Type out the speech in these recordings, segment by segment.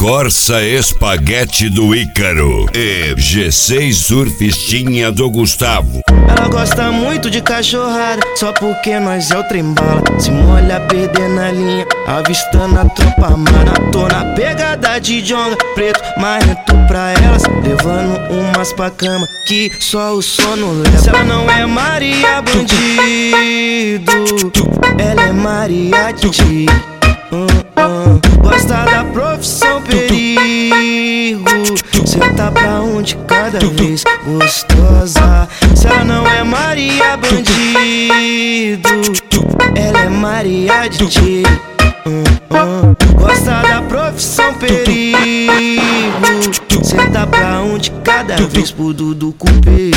Corsa Espaguete do Ícaro e G6 Surfistinha do Gustavo. Ela gosta muito de cachorrada, só porque nós é o trem-bala. Se molha, perder na linha, avistando a tropa amada. Tô na pegada de jonga, preto, marrento pra elas, levando umas pra cama, que só o sono leva. Se ela não é Maria bandido, ela é Maria Titi. Gosta da profissão perigo, senta pra onde cada vez gostosa. Se ela não é Maria bandido, ela é Maria Titi. Gosta da profissão perigo, senta pra onde cada vez pro Dudu cumprir.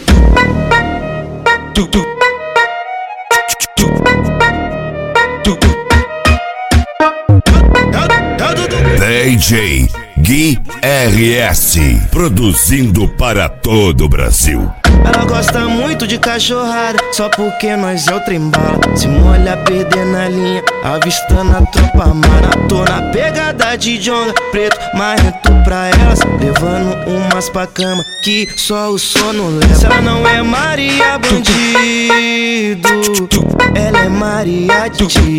DJ Gui RS, produzindo para todo o Brasil. Ela gosta muito de cachorrada, só porque nós é o trem-bala. Se molha, perder na linha, avistando a tropa amada. Tô na pegada de jonga, preto, marrento pra elas, levando umas pra cama, que só o sono leva. Se ela não é Maria bandido, ela é Maria Titi.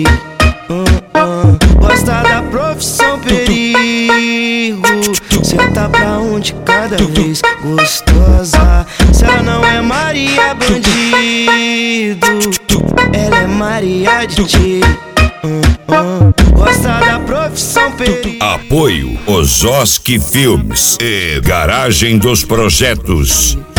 Gosta da profissão perigo, senta pra onde cada vez gostosa. Se ela não é Maria bandido, ela é Maria Titi. Gosta da profissão perigo. Apoio Ososky Filmes e Garagem dos Projetos.